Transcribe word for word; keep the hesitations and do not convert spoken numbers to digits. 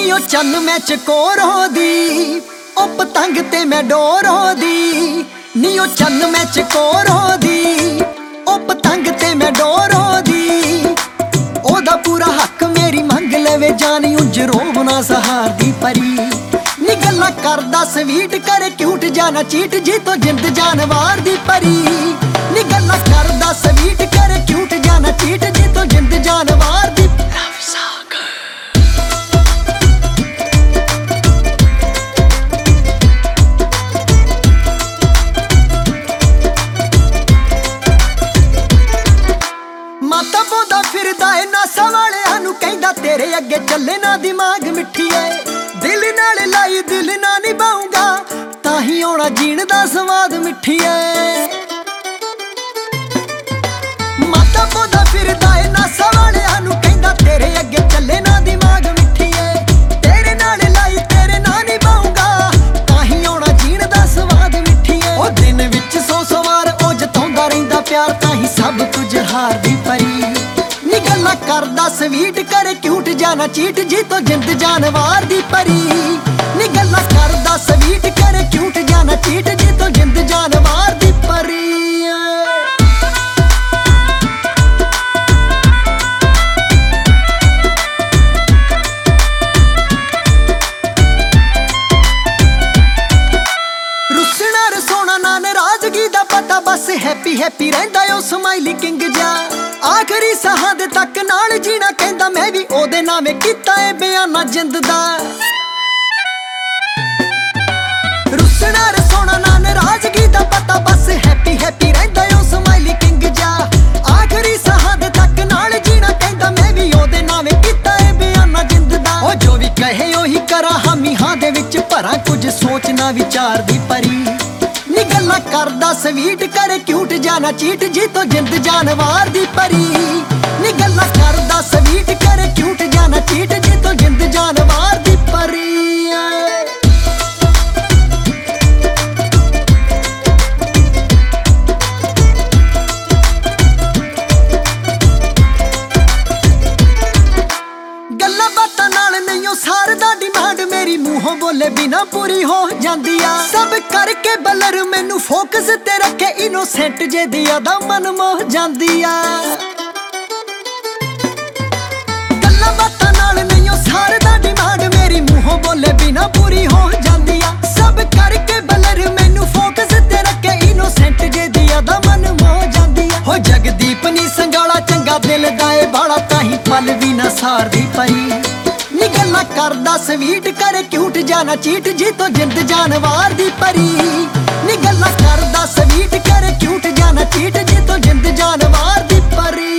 ਨੀ ਉਹ ਚੰਨ ਮੈਂ ਚਕੋਰ ਹੋਦੀ, ਉਹ ਪਤੰਗ ਤੇ ਮੈਂ ਡੋਰ ਹੋਦੀ। ਨੀ ਉਹ ਚੰਨ ਮੈਂ ਚਕੋਰ ਹੋਦੀ, ਉਹ ਪਤੰਗ ਤੇ ਮੈਂ ਡੋਰ ਹੋਦੀ। ਉਹਦਾ ਪੂਰਾ ਹੱਕ ਮੇਰੀ ਮੰਗ ਲਵੇ ਜਾਨੀ ਉਂਝ ਰੋਵ ਨਾ ਸਹਾਰ ਦੀ ਪਰੀ। ਨੀ ਗੱਲਾਂ ਕਰਦਾ ਸਵੀਟ ਕਰੇ ਕਿਊਟ ਜਾਨਾ ਚੀਟ ਜੀ ਤੋਂ ਜਿੰਦ ਜਾਨਵਾਰ ਦੀ ਪਰੀ। ਨੀ ਗੱਲਾਂ ਕਰਦਾ ਸਵੀਟ ਕਰੇ ਕਿਊਟ ਜਾਨਾ ਚੀਟ ਜੀ ਤੋਂ ਜਿੰਦ ਜਾਨਵਾਰ ਦੀ। ਮਾਤਾ ਬੋਦਾ ਫਿਰਦਾ ਏ ਨਾਸਾਂ ਵਾਲਿਆਂ ਨੂੰ ਕਹਿੰਦਾ ਤੇਰੇ ਅੱਗੇ ਚੱਲੇ ਨਾ ਦਿਮਾਗ ਮਿੱਠੀਏ। ਦਿਲ ਨਾਲ ਲਾਈ ਦਿਲ ਨਾ ਨਿਭਾਉਂਗਾ ਤਾਂ ਹੀ ਆਉਣਾ ਜੀਣ ਦਾ ਸਵਾਦ ਮਿੱਠੀਏ। ਮਾਤਾ ਬੋਦਾ ਫਿਰਦਾ ਏ ਨਾਸਾਂ ਵਾਲਿਆਂ ਨੂੰ ਕਹਿੰਦਾ ਤੇਰੇ ਅੱਗੇ ਚੱਲੇ ਨਾ ਦਿਮਾਗ ਮਿੱਠੀਏ। ਤੇਰੇ ਨਾਲ ਲਾਈ ਤੇਰੇ ਨਾ ਨਿਭਾਉਂਗਾ ਤਾਂ ਹੀ ਆਉਣਾ ਜੀਣ ਦਾ ਸਵਾਦ ਮਿੱਠੀਏ। ਉਹ ਦਿਨ ਵਿੱਚ ਸੌ ਸੌ ਵਾਰ ਉਹ ਜਤਾਉਂਦਾ ਰਹਿੰਦਾ ਪਿਆਰ ਤਾਂ ਹੀ ਸਭ ਕੁਝ ਹਾਰਦੀ ਪਰੀ। ਨੀ ਗੱਲਾਂ ਕਰਦਾ ਸਵੀਟ ਕਰੇ ਕਿਊਟ ਜਾਨਾ ਚੀਟ ਜੀ ਤੋਂ ਜਿੰਦ ਜਾਨਵਾਰ ਦੀ ਪਰੀ। ਨੀ ਗੱਲਾਂ ਕਰਦਾ ਸਵੀਟ ਕਰੇ ਕਿਊਟ ਜਾਨਾ ਚੀਟ ਜੀ ਤੋਂ ਜਿੰਦ ਜਾਨਵਾਰ ਦੀ ਪਰੀ। ਰੁੱਸਣਾ ਰਸੋਣਾ ਨਾ ਨਾਰਾਜ਼ਗੀ ਦਾ ਪਤਾ ਬਸ ਹੈਪੀ ਹੈਪੀ ਰਹਿੰਦਾ ਓ ਸਮਾਈਲੀ ਕਿੰਗ ਜਾ। ਆਖਰੀ ਸਾਹਾਂ ਦੇ ਤੱਕ ਨਾਲ ਜੀਣਾ ਕਹਿੰਦਾ ਮੈਂ ਵੀ ਉਹਦੇ ਨਾਵੇਂ ਕੀਤਾ ਏ ਬਿਆਨਾ ਜਿੰਦ ਦਾ। ਰੁੱਸਣਾ ਰਸੋਣਾ ਨਾ ਨਾਰਾਜ਼ਗੀ ਦਾ ਪਤਾ ਬਸ ਹੈਪੀ ਹੈਪੀ ਰਹਿੰਦਾ ਓ ਸਮਾਈਲੀ ਕਿੰਗ ਜਾ। ਆਖਰੀ ਸਾਹਾਂ ਦੇ ਤੱਕ ਨਾਲ ਜੀਣਾ ਕਹਿੰਦਾ ਮੈਂ ਵੀ ਉਹਦੇ ਨਾਵੇਂ ਕੀਤਾ ਏ ਬਿਆਨਾ ਜਿੰਦ ਦਾ। ਉਹ ਜੋ ਵੀ ਕਹੇ ਉਹੀ ਕਰਾਂ ਹਾਮੀ ਹਾਂ ਦੇ ਵਿੱਚ ਭਰਾਂ ਕੁਝ ਸੋਚ ਨਾ ਵਿਚਾਰ ਦੀ ਪਰੀ। ਨੀ ਗੱਲਾਂ ਕਰਦਾ ਸਵੀਟ ਕਰੇ ਕਿਊਟ ਜਾਨਾ ਚੀਟ ਜੀ ਤੋਂ ਜਿੰਦ ਜਾਨਵਾਰ ਦੀ ਪਰੀ। ਨੀ ਗੱਲਾਂ ਕਰਦਾ ਸਵੀਟ ਕਰੇ ਕਿਊਟ ਜਾਨਾ ਚੀਟ ਜੀ ਤੋਂ ਜਿੰਦ ਜਾਨਵਾਰ ਦੀ ਪਰੀ। ਗੱਲਾਂ ਬਾਤਾਂ ਨਾਲ ਨਹੀਂ ਉਹ ਸਾਰਦਾ ਡਿਮਾਂਡ ਮੇਰੀ ਮੂੰਹੋਂ ਬੋਲੇ ਬਿਨਾ ਪੂਰੀ ਹੋ ਜਾਂਦੀ ਆ। ਸਭ ਕਰਕੇ ਬਲਰ ਮੈਨੂੰ ਫੋਕਸ ਤੇ ਰੱਖੇ ਇਨੋਸੈਂਟ ਜੇ ਦੀ ਅਦਾ ਮਨ ਮੋਹ ਜਾਂਦੀ ਆ। ਗੱਲਾਂ ਬਾਤਾਂ ਨਾਲ ਨਹੀਂ ਉਹ ਸਾਰਦਾ ਡਿਮਾਂਡ ਮੇਰੀ ਮੂੰਹੋਂ ਬੋਲੇ ਬਿਨਾ ਪੂਰੀ ਹੋ ਜਾਂਦੀ ਆ। ਸਭ ਕਰਕੇ ਬਲਰ ਮੈਨੂੰ ਫੋਕਸ ਤੇ ਰੱਖੇ ਇਨੋਸੈਂਟ ਜੇ ਦੀ ਅਦਾ ਮਨ ਮੋਹ ਜਾਂਦੀ ਆ। ਹੋ ਜਗਦੀਪ ਨੀ ਸੰਗਾਲਾ ਚੰਗਾ ਦਿਲ ਦਾ ਏ ਬਾਲਾ ਤਾਂ ਹੀ ਪਲ ਵੀ ਨਾ ਸਾਰਦੀ ਪਈ। ਨੀ ਗੱਲਾਂ ਕਰਦਾ ਸਵੀਟ ਕਰੇ ਕਿਊਟ ਜਾਨਾ ਚੀਟ ਜੀ ਤੋਂ ਜਿੰਦ ਜਾਨਵਾਰ ਦੀ ਪਰੀ। ਨੀ ਗੱਲਾਂ ਕਰਦਾ ਸਵੀਟ ਕਰੇ ਕਿਊਟ ਜਾਨਾ ਚੀਟ ਜੀ ਤੋਂ ਜਿੰਦ ਜਾਨਵਾਰ ਦੀ ਪਰੀ।